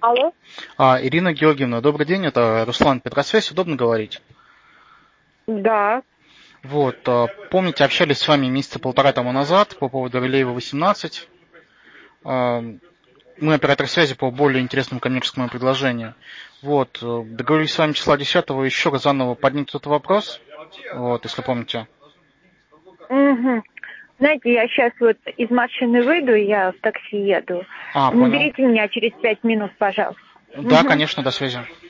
Алло. Ирина Георгиевна, добрый день, это Руслан Петросвязь, удобно говорить? Да. Вот, помните, общались с вами месяца полтора тому назад по поводу Релеева 18. Мы оператор связи по более интересному коммерческому предложению. Вот, договорились с вами числа 10-го еще раз заново поднять этот вопрос, вот, если помните. Угу. Знаете, я сейчас вот из машины выйду, я в такси еду. Понял. Наберите меня через 5 минут, пожалуйста. Да, конечно, до связи.